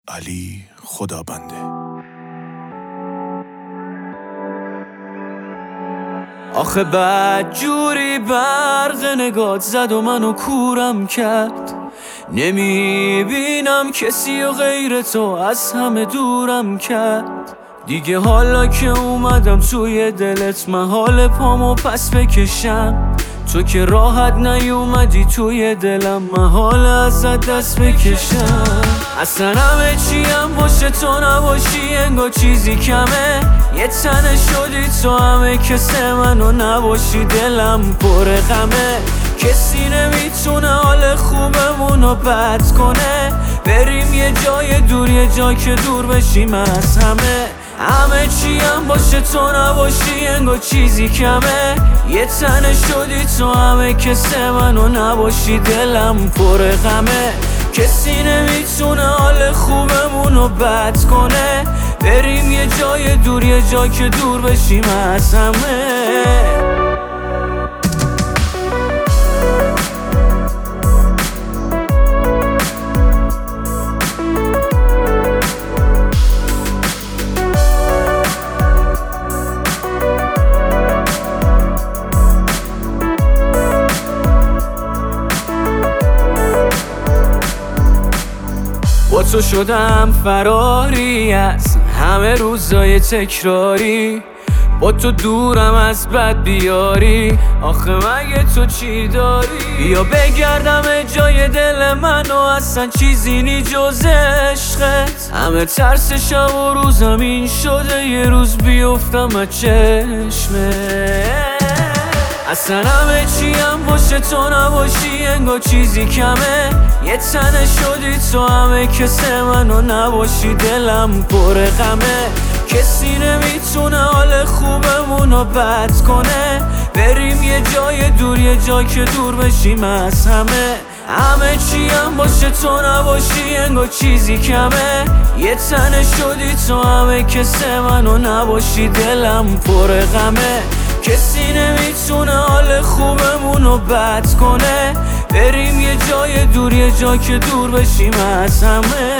علی خدابنده. آخه بد جوری برق نگات زد و منو کورم کرد، نمیبینم کسی و غیر تو از همه دورم کرد. دیگه حالا که اومدم توی دلت محال پامو پس بکشم، تو که راحت نیومدی توی دلم محال ازت دست بکشم. اصلا همه چیم باشه تو نباشی انگار چیزی کمه، یه تنه شدی تو همه کسه منو نباشی دلم پر غمه. کسی نمیتونه حال خوبمونو بد کنه، بریم یه جای دور، یه جا که دور بشیم از همه چیم باشه تو نباشی انگار چیزی کمه، یه تنه شدی تو همه کسه منو نباشی دلم پر غمه. کسی نمیتونه حال خوبمونو بد کنه، بریم یه جای دور، یه جا که دور بشیم از همه. با تو شدم فراری از همه روزای تکراری، با تو دورم از بد بیاری، آخه مگه تو چی داری؟ بیا بگردم جای دل منو اصلا چیزی نی جز عشقت. همه ترس شب و روزم این شده یه روز بیفتم از چشمت. اصلا همه چیم باشه تو نباشی انگار چیزی کمه، یه تنه شدی تو همه کسه منو نباشی دلم پر غمه. کسی نمیتونه حال خوبمونو بد کنه، بریم یه جای دور، یه جا که دور بشیم از همه چیم باشه تو نباشی انگار چیزی کمه، یه تنه شدی تو همه کسه منو نباشی دلم پر غمه. کسی نمیتونه حال خوبمونو بد کنه، بریم یه جای دور، یه جا که دور بشیم از همه.